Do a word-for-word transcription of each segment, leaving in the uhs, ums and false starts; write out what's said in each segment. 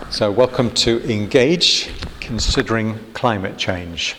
So welcome to Engage, Considering Climate Change.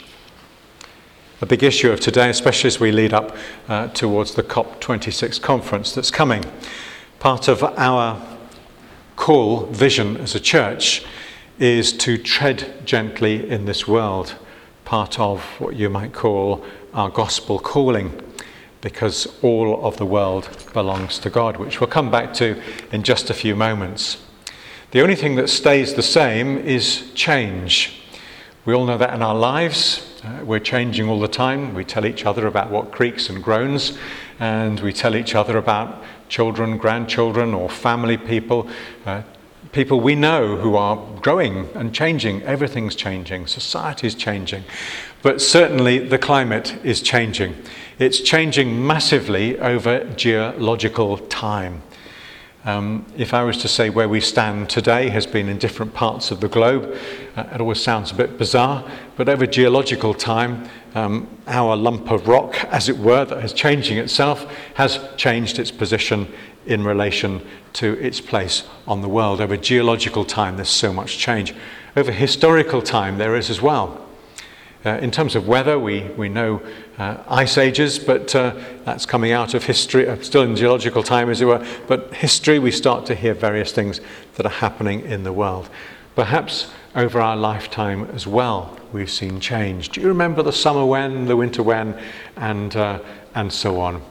A big issue of today, especially as we lead up uh, towards the COP twenty-six conference that's coming. Part of our call, vision as a church, is to tread gently in this world. Part of what you might call our gospel calling, because all of the world belongs to God, which we'll come back to in just a few moments. The only thing that stays the same is change. We all know that in our lives. Uh, we're changing all the time. We tell each other about what creaks and groans, and we tell each other about children, grandchildren, or family people, uh, people we know who are growing and changing. Everything's changing. Society's changing. But certainly the climate is changing. It's changing massively over geological time. Um, if I was to say where we stand today has been in different parts of the globe, uh, it always sounds a bit bizarre, but over geological time, um, our lump of rock, as it were, that is changing itself, has changed its position in relation to its place on the world. Over geological time, there's so much change. Over historical time, there is as well. Uh, in terms of weather, we, we know uh, ice ages, but uh, that's coming out of history, uh, still in geological time as it were, but history, we start to hear various things that are happening in the world. Perhaps over our lifetime as well, we've seen change. Do you remember the summer when, the winter when, and, uh, and so on?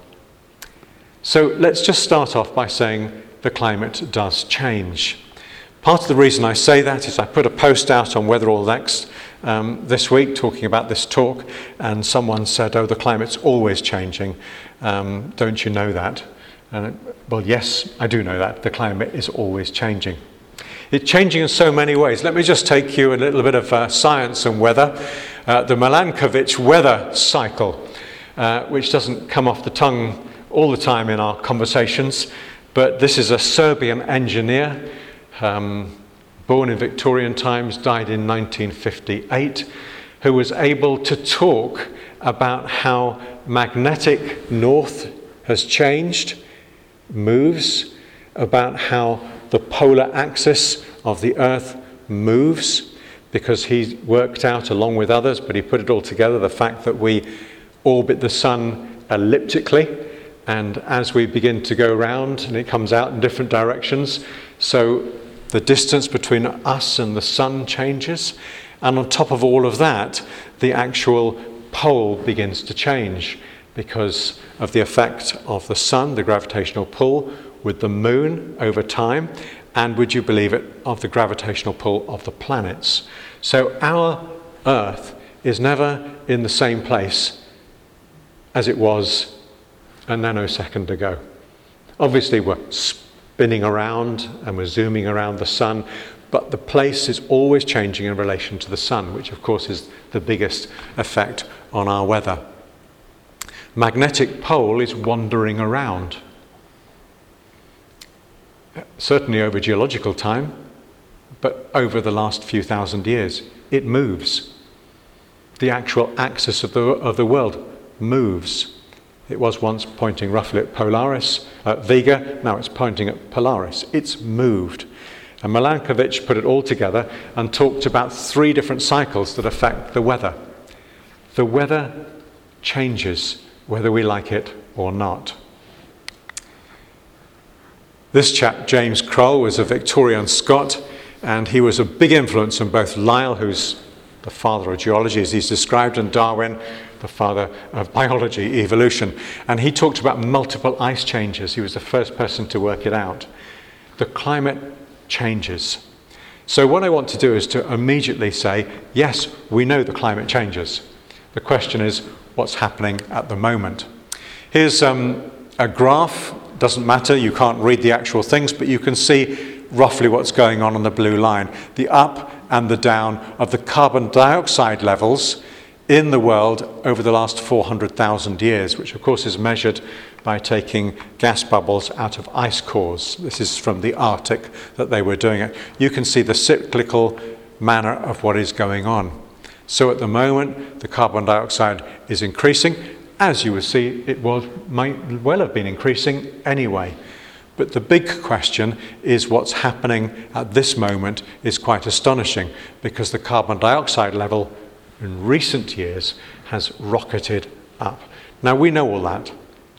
So let's just start off by saying the climate does change. Part of the reason I say that is I put a post out on Weather All Next um, this week talking about this talk, and someone said, oh, the climate's always changing. Um, don't you know that? And, well, yes, I do know that. The climate is always changing. It's changing in so many ways. Let me just take you a little bit of uh, science and weather. Uh, the Milankovitch weather cycle, uh, which doesn't come off the tongue all the time in our conversations, but this is a Serbian engineer Um, born in Victorian times, died in nineteen fifty-eight, who was able to talk about how magnetic north has changed, moves, about how the polar axis of the Earth moves, because he worked out, along with others, but he put it all together, the fact that we orbit the sun elliptically, and as we begin to go round, and it comes out in different directions, so the distance between us and the sun changes, and on top of all of that, the actual pole begins to change because of the effect of the sun, the gravitational pull, with the moon over time, and would you believe it, of the gravitational pull of the planets. So our Earth is never in the same place as it was a nanosecond ago. Obviously, we're spinning around and we're zooming around the sun, but the place is always changing in relation to the sun, which of course is the biggest effect on our weather. Magnetic pole is wandering around. Certainly over geological time, but over the last few thousand years, it moves. The actual axis of the, of the world moves. It was once pointing roughly at Polaris, at Vega, now it's pointing at Polaris. It's moved. And Milankovitch put it all together and talked about three different cycles that affect the weather. The weather changes whether we like it or not. This chap, James Kroll, was a Victorian Scot, and he was a big influence on both Lyell, who's the father of geology as he's described, and Darwin, the father of biology, evolution. And he talked about multiple ice changes. He was the first person to work it out. The climate changes. So what I want to do is to immediately say, yes, we know the climate changes. The question is, what's happening at the moment? Here's um, a graph. Doesn't matter, you can't read the actual things, but you can see roughly what's going on on the blue line. The up and the down of the carbon dioxide levels in the world over the last four hundred thousand years, which of course is measured by taking gas bubbles out of ice cores. This is from the Arctic that they were doing it. You can see the cyclical manner of what is going on. So at the moment, the carbon dioxide is increasing. As you will see, it was, might well have been increasing anyway. But the big question is what's happening at this moment is quite astonishing, because the carbon dioxide level in recent years has rocketed up. Now, we know all that.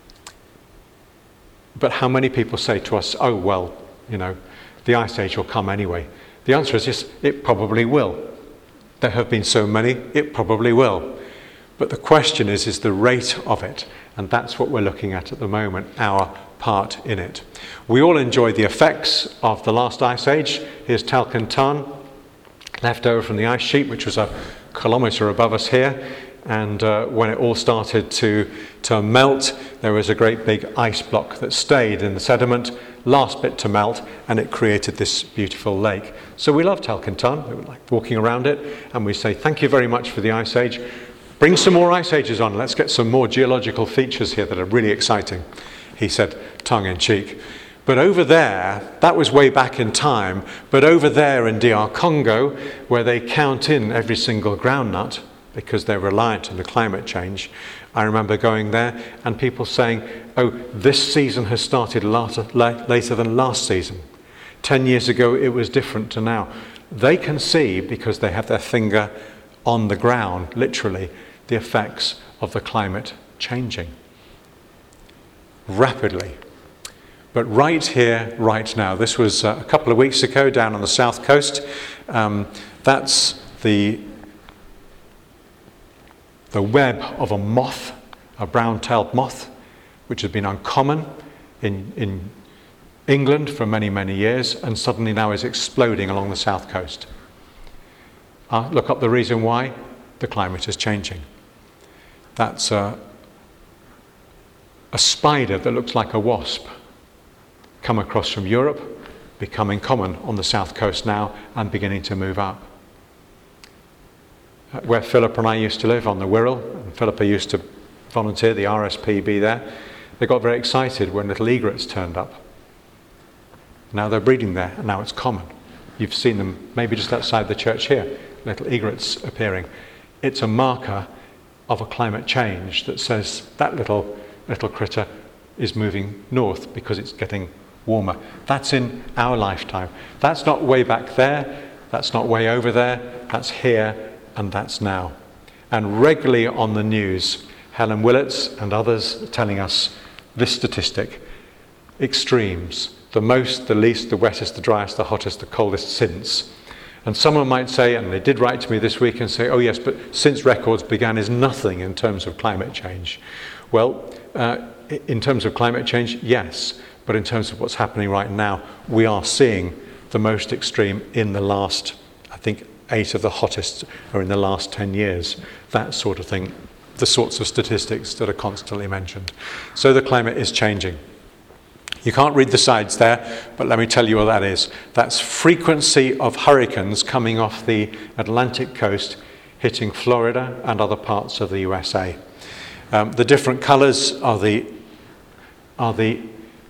But how many people say to us, oh, well, you know, the ice age will come anyway? The answer is yes, it probably will. There have been so many, it probably will. But the question is, is the rate of it. And that's what we're looking at at the moment, our part in it. We all enjoy the effects of the last ice age. Here's Talcon Ton, left over from the ice sheet, which was a kilometre above us here. And uh, when it all started to, to melt, there was a great big ice block that stayed in the sediment, last bit to melt, and it created this beautiful lake. So we love Talcon Ton. We like walking around it, and we say, thank you very much for the ice age. Bring some more ice ages on. Let's get some more geological features here that are really exciting, he said, tongue-in-cheek. But over there, that was way back in time, but over there in D R Congo, where they count in every single groundnut, because they're reliant on the climate change, I remember going there and people saying, oh, this season has started later, later than last season. Ten years ago, it was different to now. They can see, because they have their finger on the ground, literally, the effects of the climate changing rapidly. But right here, right now, this was uh, a couple of weeks ago down on the south coast. Um, that's the the web of a moth, a brown-tailed moth, which has been uncommon in, in England for many, many years, and suddenly now is exploding along the south coast. Uh, look up the reason why. The climate is changing. That's a, a spider that looks like a wasp, come across from Europe, becoming common on the south coast now and beginning to move up. Where Philip and I used to live, on the Wirral, and Philippa used to volunteer, the R S P B there, they got very excited when little egrets turned up. Now they're breeding there, and now it's common. You've seen them maybe just outside the church here, little egrets appearing. It's a marker of a climate change that says that little, little critter is moving north because it's getting warmer. That's in our lifetime. That's not way back there, that's not way over there, that's here, and that's now. And regularly on the news, Helen Willets and others telling us this statistic: extremes, the most, the least, the wettest, the driest, the hottest, the coldest since. And someone might say, and they did write to me this week and say, oh yes, but since records began is nothing in terms of climate change. Well, uh, in terms of climate change, yes, but in terms of what's happening right now, we are seeing the most extreme in the last, I think, eight of the hottest are in the last ten years, that sort of thing, the sorts of statistics that are constantly mentioned. So the climate is changing. You can't read the sides there, but let me tell you what that is. That's frequency of hurricanes coming off the Atlantic coast, hitting Florida and other parts of the U S A. Um, the different colours are the, are the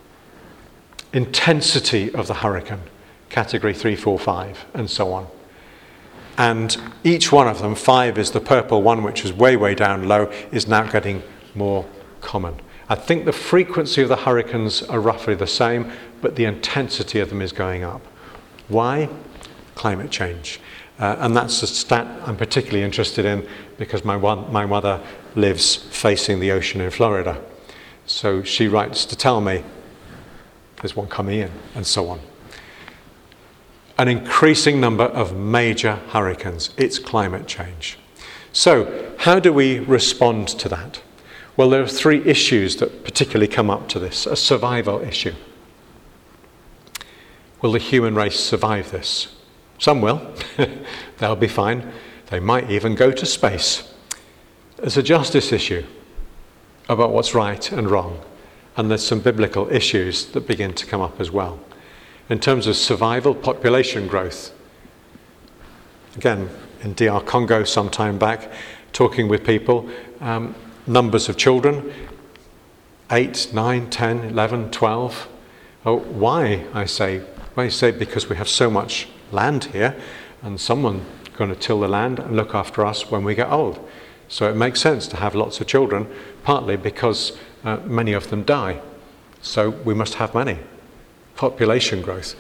intensity of the hurricane, category three, four, five, and so on. And each one of them, five is the purple one, which is way, way down low, is now getting more common. I think the frequency of the hurricanes are roughly the same, but the intensity of them is going up. Why? Climate change. Uh, and that's a stat I'm particularly interested in because my, one, my mother lives facing the ocean in Florida. So she writes to tell me there's one coming in, and so on. An increasing number of major hurricanes. It's climate change. So how do we respond to that? Well, there are three issues that particularly come up to this. A survival issue. Will the human race survive this? Some will. They'll be fine. They might even go to space. There's a justice issue about what's right and wrong. And there's some biblical issues that begin to come up as well. In terms of survival, population growth. Again, in D R Congo some time back, talking with people, um, numbers of children, eight, nine, ten, eleven, twelve. Oh, why, I say? Well, I say because we have so much land here, and someone's going to till the land and look after us when we get old. So it makes sense to have lots of children, partly because uh, many of them die. So we must have many. population growth.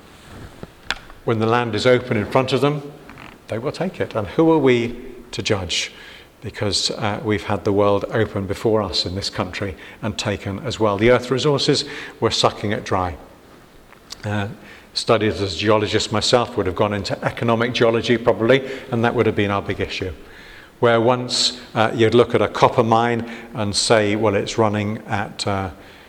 When the land is open in front of them, they will take it. And who are we to judge? Because uh, we've had the world open before us in this country and taken as well. The earth resources, we're sucking it dry. Uh, studied as a geologist myself, would have gone into economic geology probably, and that would have been our big issue. Where once uh, you'd look at a copper mine and say, well, it's running at uh,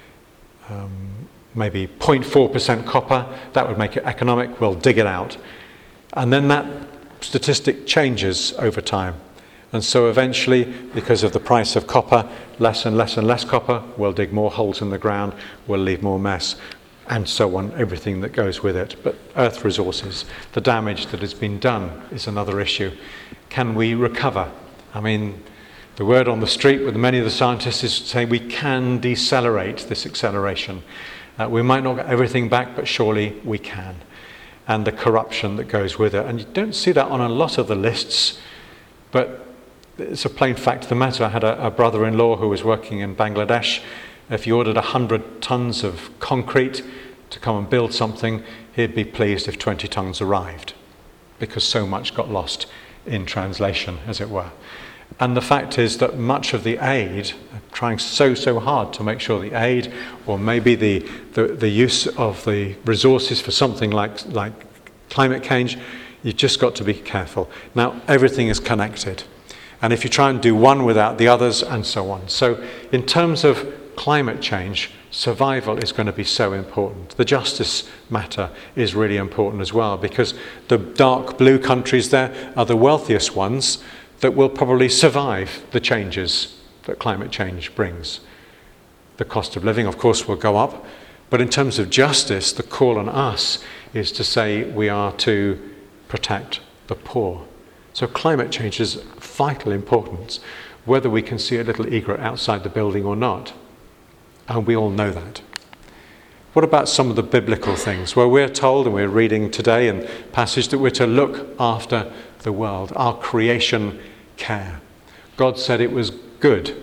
um, maybe zero point four percent copper, that would make it economic, we'll dig it out. And then that statistic changes over time. And so eventually, because of the price of copper, less and less and less copper, we'll dig more holes in the ground, we'll leave more mess, and so on, everything that goes with it. But earth resources, the damage that has been done is another issue. Can we recover? I mean, the word on the street with many of the scientists is to say we can decelerate this acceleration. Uh, we might not get everything back, but surely we can. And the corruption that goes with it. And you don't see that on a lot of the lists, but it's a plain fact of the matter. I had a, a brother-in-law who was working in Bangladesh. If you ordered one hundred tons of concrete to come and build something, he'd be pleased if twenty tons arrived, because so much got lost in translation, as it were. And the fact is that much of the aid, trying so, so hard to make sure the aid, or maybe the, the, the use of the resources for something like, like climate change, you've just got to be careful. Now, everything is connected. And if you try and do one without the others, and so on. So in terms of climate change, survival is going to be so important. The justice matter is really important as well, because the dark blue countries there are the wealthiest ones that will probably survive the changes that climate change brings. The cost of living, of course, will go up. But in terms of justice, the call on us is to say we are to protect the poor. So climate change is of vital importance, whether we can see a little egret outside the building or not. And we all know that. What about some of the biblical things? Well, we're told, and we're reading today in passage, that we're to look after the world, our creation care. God said it was good,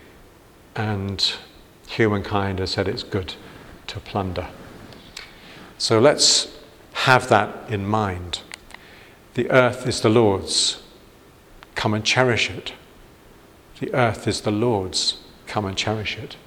and humankind has said it's good to plunder. So let's have that in mind. The earth is the Lord's. Come and cherish it. The earth is the Lord's. Come and cherish it.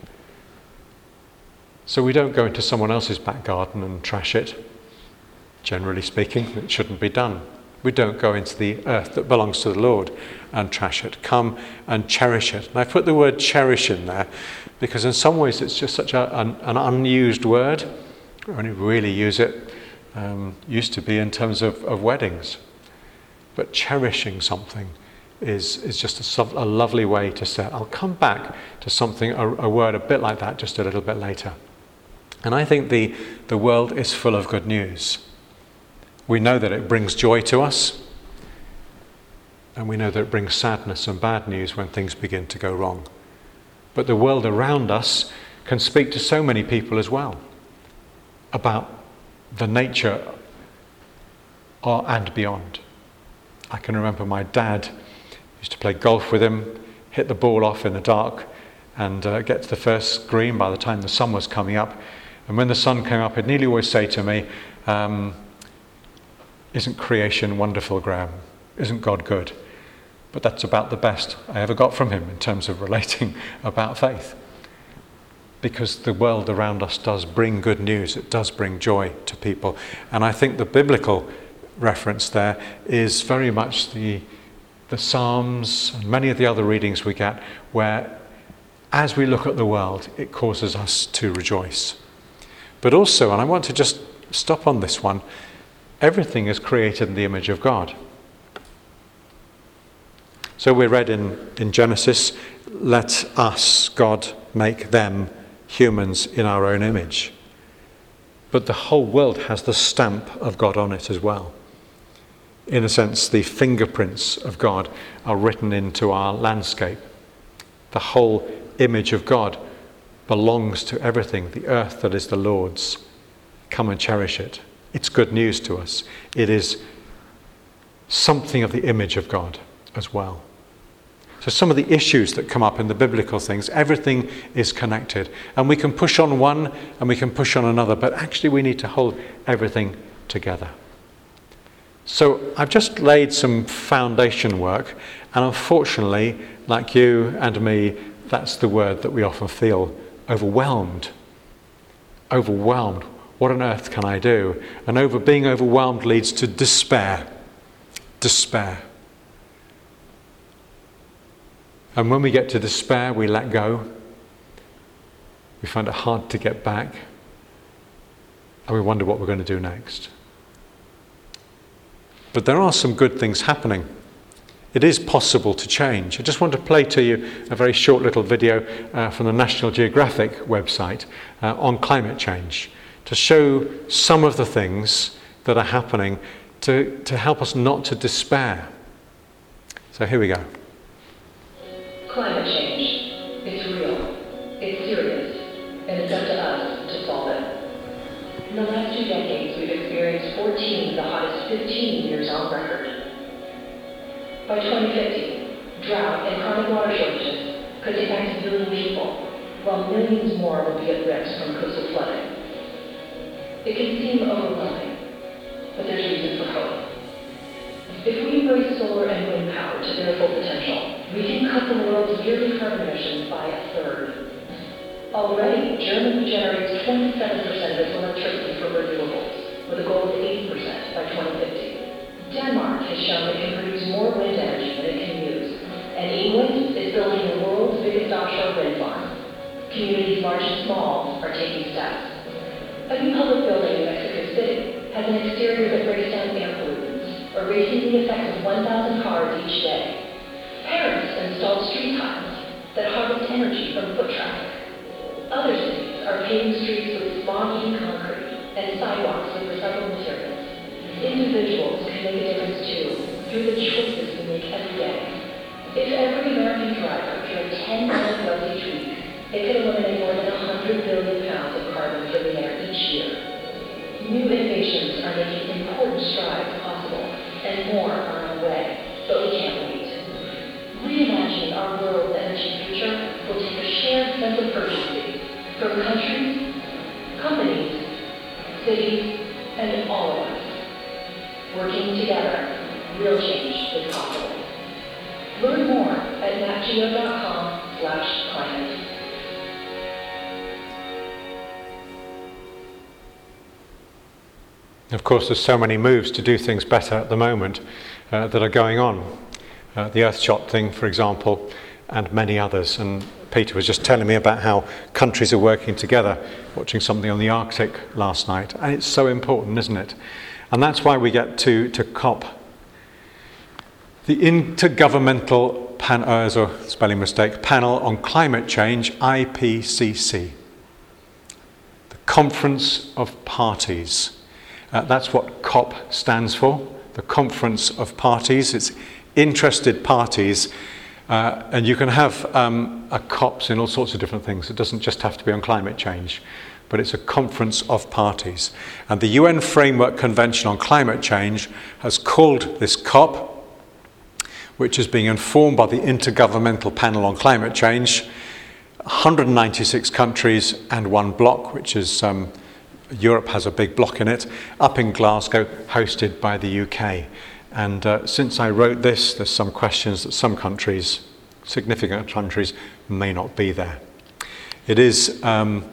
So we don't go into someone else's back garden and trash it. Generally speaking, it shouldn't be done. We don't go into the earth that belongs to the Lord and trash it. Come and cherish it. And I put the word cherish in there because in some ways it's just such a, an, an unused word. We only really use it, um, used to be in terms of, of weddings. But cherishing something is, is just a, a lovely way to say. I'll come back to something, a, a word a bit like that just a little bit later. And I think the, the world is full of good news. We know that it brings joy to us, and we know that it brings sadness and bad news when things begin to go wrong. But the world around us can speak to so many people as well about the nature or, and beyond. I can remember my dad used to play golf with him, hit the ball off in the dark, and uh, get to the first green by the time the sun was coming up. And when the sun came up, he'd nearly always say to me, um, isn't creation wonderful, Graham? Isn't God good? But that's about the best I ever got from him in terms of relating about faith. Because the world around us does bring good news. It does bring joy to people. And I think the biblical reference there is very much the, the Psalms and many of the other readings we get where as we look at the world, it causes us to rejoice. But also, and I want to just stop on this one, everything is created in the image of God. So we read in, in Genesis, let us, God, make them humans in our own image. But the whole world has the stamp of God on it as well. In a sense, the fingerprints of God are written into our landscape. The whole image of God belongs to everything, the earth that is the Lord's. Come and cherish it. It's good news to us. It is something of the image of God as well. So some of the issues that come up in the biblical things, everything is connected. And we can push on one and we can push on another, but actually we need to hold everything together. So I've just laid some foundation work, and unfortunately, like you and me, that's the word that we often feel: overwhelmed. Overwhelmed. What on earth can I do? And over being overwhelmed leads to despair. Despair. And when we get to despair, we let go. We find it hard to get back. And we wonder what we're going to do next. But there are some good things happening. It is possible to change. I just want to play to you a very short little video uh, from the National Geographic website uh, on climate change, to show some of the things that are happening to, to help us not to despair. So here we go. Climate change. It's real. It's serious. And it's up to us to solve it. In the last two decades, we've experienced fourteen of the hottest fifteen years on record. By twenty fifty, drought and chronic water shortages could impact a billion people, while millions more will be at risk from coastal flooding. It can seem overwhelming, but there's reason for hope. If we embrace solar and wind power to their full potential, we can cut the world's yearly carbon emissions by a third. Already, Germany generates twenty-seven percent of its electricity from renewables, with a goal of eighty percent by twenty fifty. Denmark has shown it can produce more wind energy than it can use, and England is building the world's biggest offshore wind farm. Communities large and small are taking steps. A new public building in Mexico City has an exterior that breaks down air pollutants, erasing the effects of one thousand cars each day. Paris installed street tiles that harvest energy from foot traffic. Other cities are paving streets with smog-eating concrete and sidewalks with recycled materials. Individuals can make a difference too, through the choices we make every day. If every American driver drove ten miles each week, it could eliminate more than one hundred billion pounds of carbon from the air each year. New innovations are making important strides possible, and more are on the way, but we can't wait. Reimagining our world's energy future will take a shared sense of urgency from countries, companies, cities, and all of us. Working together, real change is possible. Learn more at natgeo.com slash climate. Of course, there's so many moves to do things better at the moment uh, that are going on. Uh, the Earthshot thing, for example, and many others. And Peter was just telling me about how countries are working together, watching something on the Arctic last night. And it's so important, isn't it? And that's why we get to, to COP. The Intergovernmental Pan- uh, or spelling mistake, Panel on Climate Change, I P C C. The Conference of Parties. Uh, that's what COP stands for, the Conference of Parties. It's interested parties, uh, and you can have um, a COPs in all sorts of different things. It doesn't just have to be on climate change, but it's a conference of parties. And the U N Framework Convention on Climate Change has called this COP, which is being informed by the Intergovernmental Panel on Climate Change, one hundred ninety-six countries and one bloc, which is um, Europe has a big block in it, up in Glasgow, hosted by the U K. And uh, since I wrote this, there's some questions that some countries, significant countries, may not be there. It is um,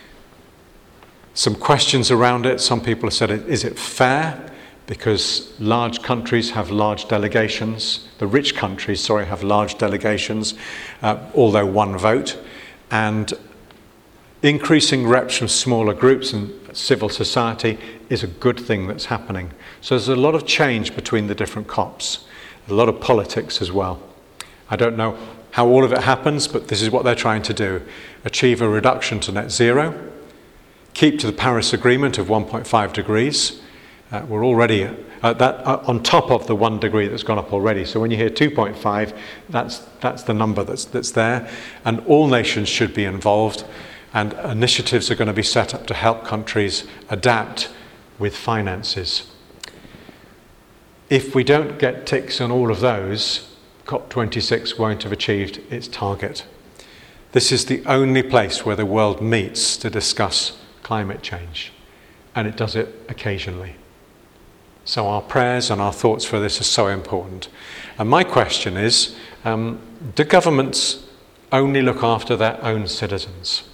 some questions around it. Some people have said, is it fair? Because large countries have large delegations. The rich countries, sorry, have large delegations, uh, although one vote. And increasing reps from smaller groups and civil society is a good thing that's happening. So there's a lot of change between the different COPs, a lot of politics as well. I don't know how all of it happens, but this is what they're trying to do. Achieve a reduction to net zero, keep to the Paris Agreement of one point five degrees. Uh, we're already uh, that uh, on top of the one degree that's gone up already. So when you hear two point five, that's, that's the number that's, that's there. And all nations should be involved. And initiatives are going to be set up to help countries adapt with finances. If we don't get ticks on all of those, COP twenty-six won't have achieved its target. This is the only place where the world meets to discuss climate change, and it does it occasionally. So our prayers and our thoughts for this are so important. And my question is, um, do governments only look after their own citizens?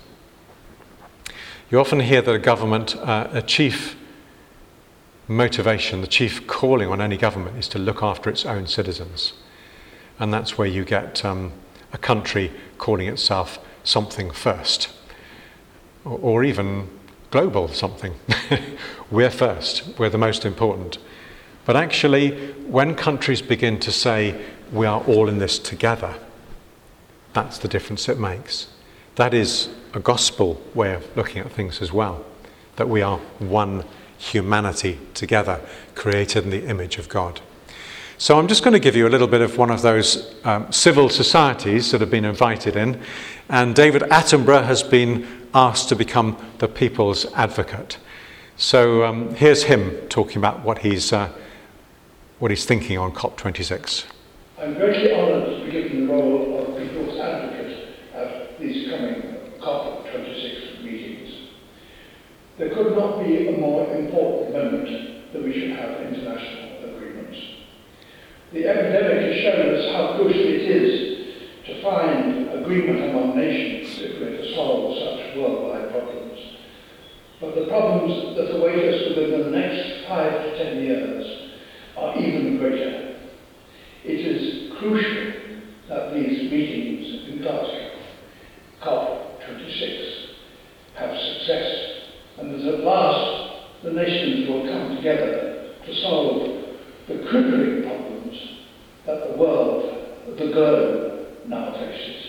You often hear that a government, uh, a chief motivation, the chief calling on any government is to look after its own citizens. And that's where you get um, a country calling itself something first, or, or even global something. We're first, we're the most important. But actually, when countries begin to say, we are all in this together, that's the difference it makes. That is a gospel way of looking at things as well, that we are one humanity together, created in the image of God. So I'm just going to give you a little bit of one of those um, civil societies that have been invited in, and David Attenborough has been asked to become the people's advocate. So um, here's him talking about what he's uh, what he's thinking on COP twenty-six. I'm greatly honoured to be given the role of people's advocate at these coming COP twenty-six meetings. There could not be a more important moment that we should have international agreements. The epidemic has shown us how crucial it is to find agreement among nations if we're to solve such worldwide problems. But the problems that await us within the next five to ten years are even greater. It is crucial that these meetings in Glasgow, COP twenty-six, have success, and that at last the nations will come together to solve the crippling problems that the world, the globe, now faces.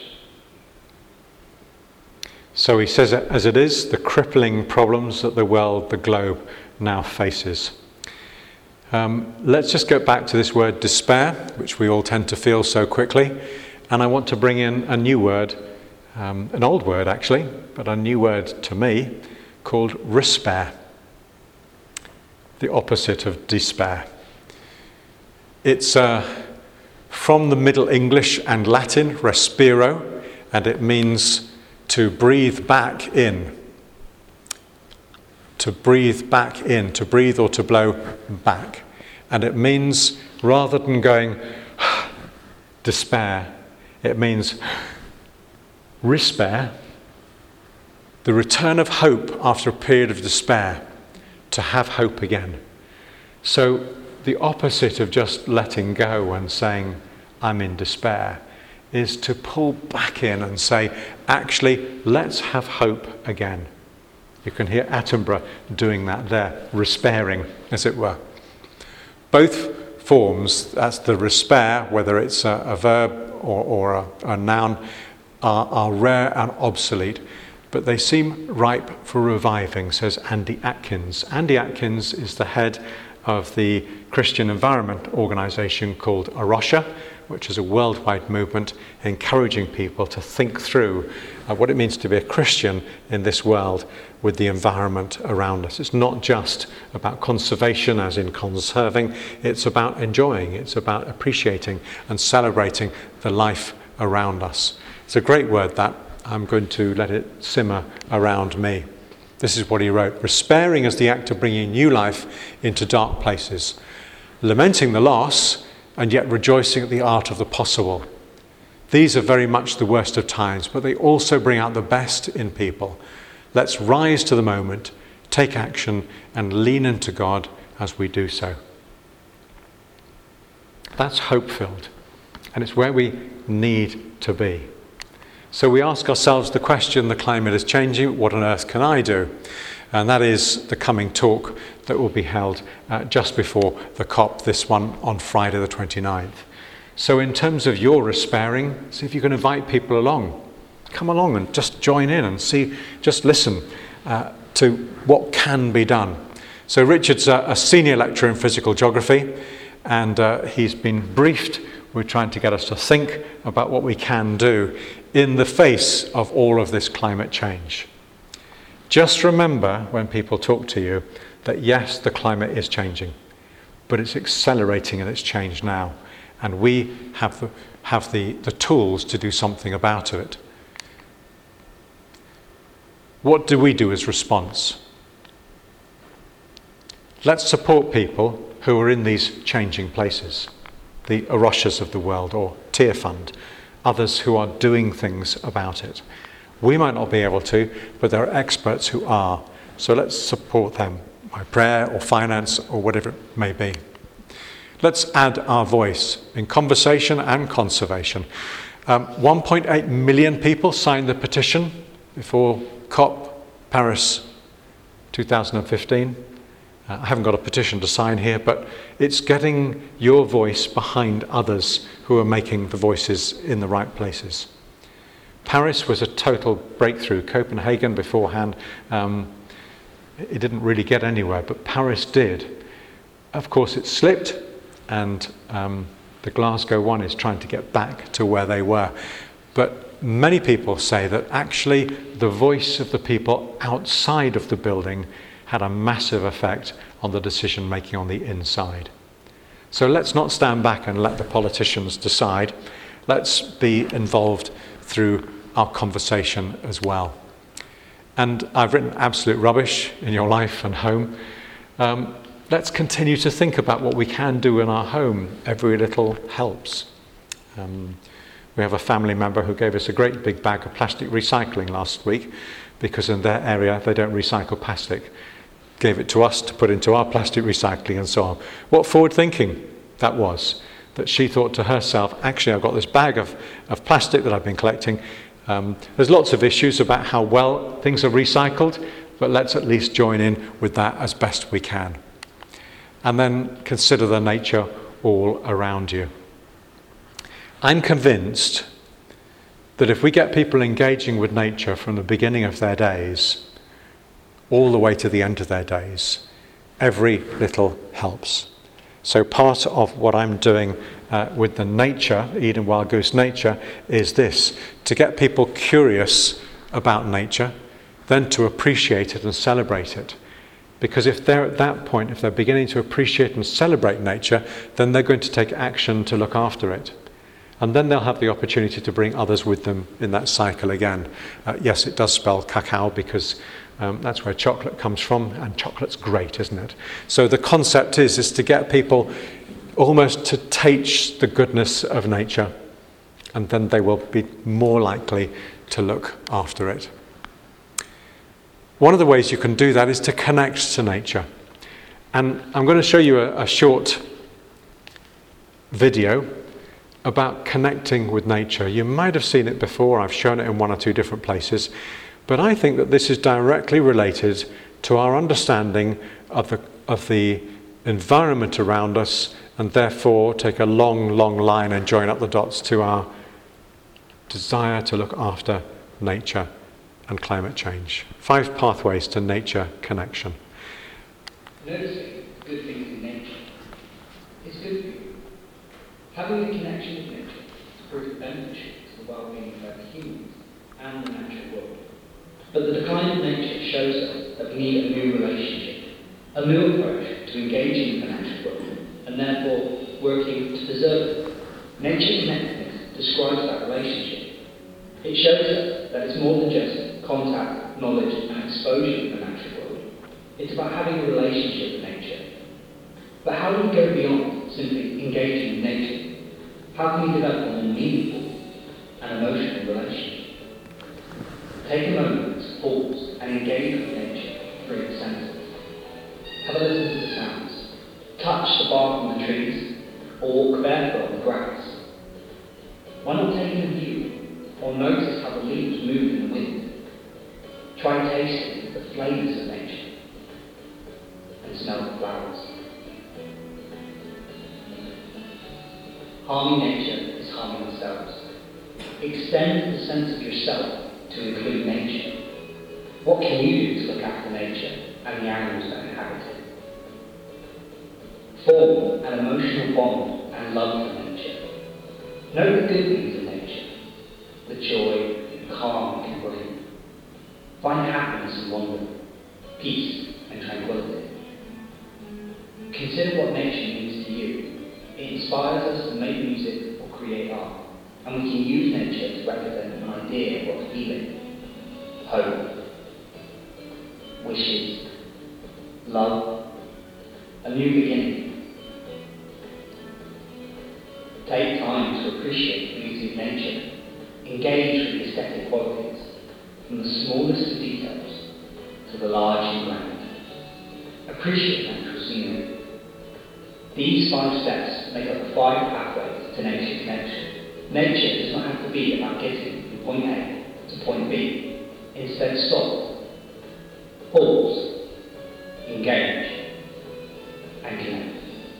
So he says it as it is, the crippling problems that the world, the globe, now faces. Um, let's just go back to this word despair, which we all tend to feel so quickly. And I want to bring in a new word, um, an old word actually, but a new word to me, called rispair, the opposite of despair. It's uh, from the Middle English and Latin, respiro, and it means to breathe back in. To breathe back in, to breathe or to blow back. And it means, rather than going despair, it means rispair, the return of hope after a period of despair, to have hope again. So the opposite of just letting go and saying, I'm in despair, is to pull back in and say, actually, let's have hope again. You can hear Attenborough doing that there, rispairing, as it were. Both forms, that's the rispair, whether it's a, a verb or, or a, a noun, are, are rare and obsolete, but they seem ripe for reviving, says Andy Atkins. Andy Atkins is the head of the Christian environment organisation called A Rocha, which is a worldwide movement encouraging people to think through uh, what it means to be a Christian in this world with the environment around us. It's not just about conservation as in conserving, it's about enjoying, it's about appreciating and celebrating the life around us. It's a great word that. I'm going to let it simmer around me. This is what he wrote. Rispairing is the act of bringing new life into dark places, lamenting the loss and yet rejoicing at the art of the possible. These are very much the worst of times, but they also bring out the best in people. Let's rise to the moment, take action, and lean into God as we do so. That's hope-filled, and it's where we need to be. So we ask ourselves the question, the climate is changing, what on earth can I do? And that is the coming talk that will be held uh, just before the COP, this one on Friday the twenty-ninth. So in terms of your rispairing, see if you can invite people along. Come along and just join in and see, just listen uh, to what can be done. So Richard's a, a senior lecturer in physical geography, and uh, he's been briefed. We're trying to get us to think about what we can do in the face of all of this climate change. Just remember when people talk to you that yes, the climate is changing, but it's accelerating in its change now. and we have the, have the, the tools to do something about it. What do we do as response? Let's support people who are in these changing places, the Aroshas of the world, or Tear Fund, others who are doing things about it. We might not be able to, but there are experts who are. So let's support them by prayer or finance or whatever it may be. Let's add our voice in conversation and conservation. Um, one point eight million people signed the petition before COP Paris two thousand fifteen. Uh, I haven't got a petition to sign here, but it's getting your voice behind others who are making the voices in the right places. Paris was a total breakthrough. Copenhagen beforehand, um, it didn't really get anywhere, but Paris did. Of course, it slipped, and um, the Glasgow one is trying to get back to where they were. But many people say that actually the voice of the people outside of the building had a massive effect on the decision making on the inside. So let's not stand back and let the politicians decide. Let's be involved through our conversation as well. And I've written absolute rubbish in your life and home. Um, let's continue to think about what we can do in our home. Every little helps. Um, we have a family member who gave us a great big bag of plastic recycling last week, because in their area they don't recycle plastic. Gave it to us to put into our plastic recycling and so on. What forward thinking that was, that she thought to herself, actually I've got this bag of, of plastic that I've been collecting. Um, there's lots of issues about how well things are recycled, but let's at least join in with that as best we can. And then consider the nature all around you. I'm convinced that if we get people engaging with nature from the beginning of their days all the way to the end of their days, every little helps. So part of what I'm doing uh, with the nature, Eden Wild Goose Nature, is this: to get people curious about nature, then to appreciate it and celebrate it. Because if they're at that point, if they're beginning to appreciate and celebrate nature, then they're going to take action to look after it. And then they'll have the opportunity to bring others with them in that cycle again. Uh, yes, it does spell cacao, because um, that's where chocolate comes from, and chocolate's great, isn't it? So the concept is, is to get people almost to taste the goodness of nature, and then they will be more likely to look after it. One of the ways you can do that is to connect to nature. And I'm going to show you a, a short video about connecting with nature. You might have seen it before. I've shown it in one or two different places. But I think that this is directly related to our understanding of the, of the environment around us, and therefore take a long, long line and join up the dots to our desire to look after nature and climate change. Five pathways to nature connection. Noticing good things in nature is good for you. Having a connection with nature is pretty beneficial to the well-being of both humans and the natural world. But the decline of nature shows us that we need a new relationship, a new approach to engaging with the natural world, and therefore working to preserve it. Nature Connectedness describes that relationship. It shows us that it's more than just contact, knowledge, and exposure with the natural world. It's about having a relationship with nature. But how do we go beyond simply engaging with nature? How can we develop a more meaningful and emotional relationship? Take a moment to pause and engage with nature through the senses. Have a listen to the sounds. Touch the bark on the trees, or walk barefoot on the grass. Why not take in a view, or notice how the leaves move in the wind? Try tasting the flavours of nature and smell the flowers. Harming nature is harming ourselves. Extend the sense of yourself to include nature. What can you do to look after nature and the animals that inhabit it? Form an emotional bond and love for nature. Know the good things in nature, the joy and calm it can bring. Find happiness and wonder, peace and tranquility. Consider what nature means to you It inspires us to make music or create art, and we can use nature to represent an idea of healing, hope, wishes, love, a new beginning. Take time to appreciate the beauty of nature. Engage with the aesthetic qualities, from the smallest of details to the large and grand. Appreciate natural scenery. These five steps make up the five pathways to nature connection. Nature does not have to be about getting from point A to point B. Instead, stop, pause, engage, and connect.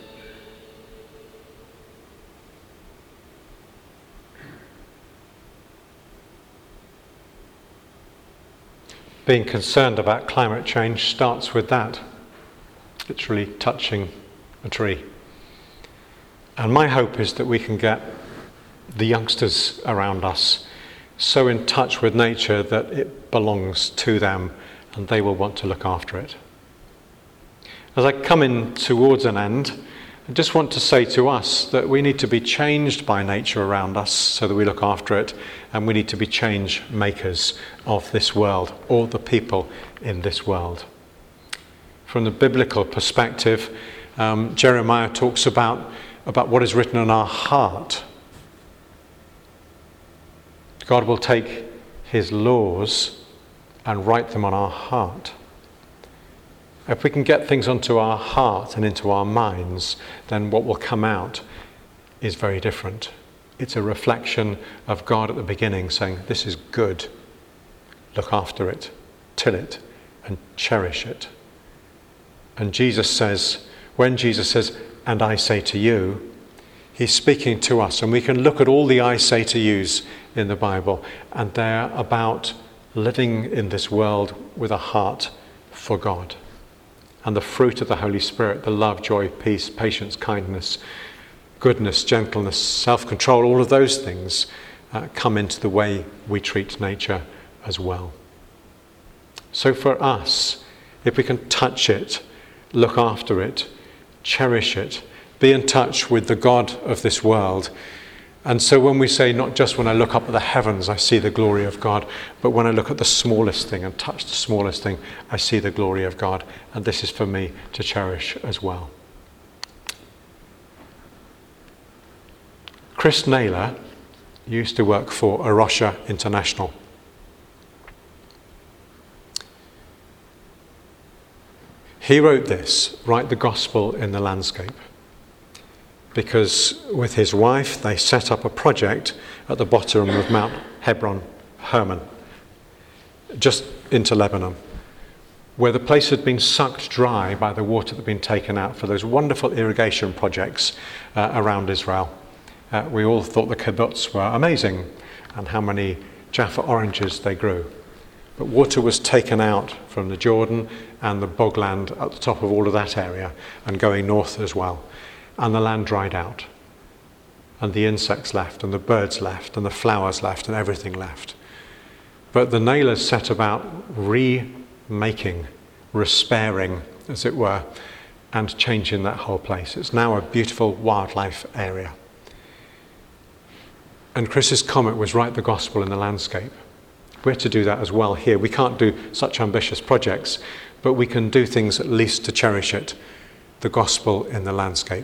Being concerned about climate change starts with that, literally touching a tree. And my hope is that we can get the youngsters around us so in touch with nature that it belongs to them and they will want to look after it. As I come in towards an end, I just want to say to us that we need to be changed by nature around us so that we look after it, and we need to be change makers of this world, all the people in this world. From the biblical perspective, um, Jeremiah talks about, about what is written in our heart. God will take his laws and write them on our heart. If we can get things onto our heart and into our minds, then what will come out is very different. It's a reflection of God at the beginning saying, this is good. Look after it, till it, and cherish it. And Jesus says, when Jesus says, and I say to you, he's speaking to us. And we can look at all the I say to yous in the Bible, and they're about living in this world with a heart for God. And the fruit of the Holy Spirit, the love, joy, peace, patience, kindness, goodness, gentleness, self-control, all of those things uh, come into the way we treat nature as well. So for us, if we can touch it, look after it, cherish it, be in touch with the God of this world. And so when we say, not just when I look up at the heavens, I see the glory of God, but when I look at the smallest thing and touch the smallest thing, I see the glory of God. And this is for me to cherish as well. Chris Naylor used to work for A Rocha International. He wrote this, write the gospel in the landscape. Because with his wife, they set up a project at the bottom of Mount Hebron, Hermon, just into Lebanon, where the place had been sucked dry by the water that had been taken out for those wonderful irrigation projects uh, around Israel. Uh, we all thought the kibbutz were amazing and how many Jaffa oranges they grew. But water was taken out from the Jordan and the bogland at the top of all of that area and going north as well. And the land dried out. And the insects left, and the birds left, and the flowers left, and everything left. But the Naylors set about remaking, repairing, as it were, and changing that whole place. It's now a beautiful wildlife area. And Chris's comment was write the gospel in the landscape. We're to do that as well here. We can't do such ambitious projects, but we can do things at least to cherish it, the gospel in the landscape.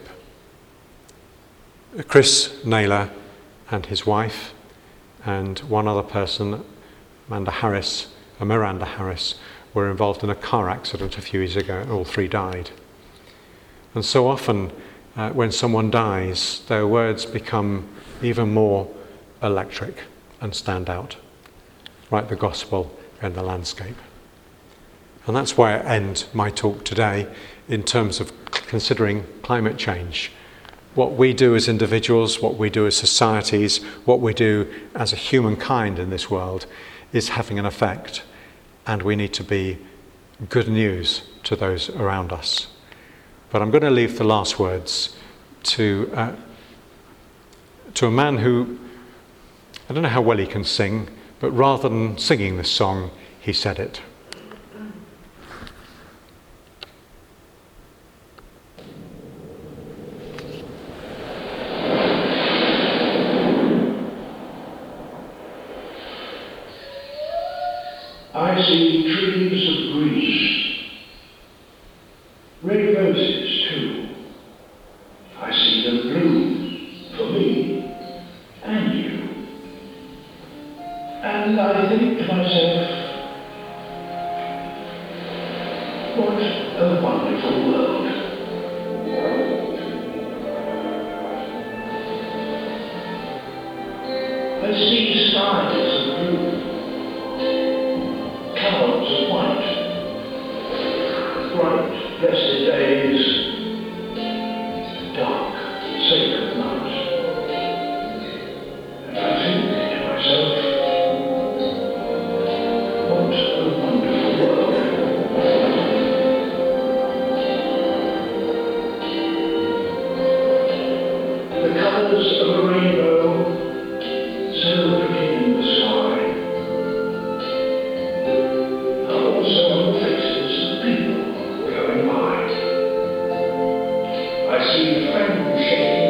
Chris Naylor and his wife and one other person, Amanda Harris, uh, Miranda Harris, were involved in a car accident a few years ago, and all three died. And so often uh, when someone dies, their words become even more electric and stand out. Write the gospel in the landscape. And that's why I end my talk today in terms of considering climate change. What we do as individuals, what we do as societies, what we do as a humankind in this world is having an effect. And we need to be good news to those around us. But I'm going to leave the last words to, uh, to a man who, I don't know how well he can sing, but rather than singing this song, he said it. I see trees of green, red roses too. I see them bloom for me and you. And I think to myself, what a wonderful world. I see skies of blue, clouds of white, bright, blessed days, dark, sacred nights. And I think to myself, what a wonderful world. The colours of a rainbow, so pretty in the sky, are also on the faces of people going by. I see friends shaking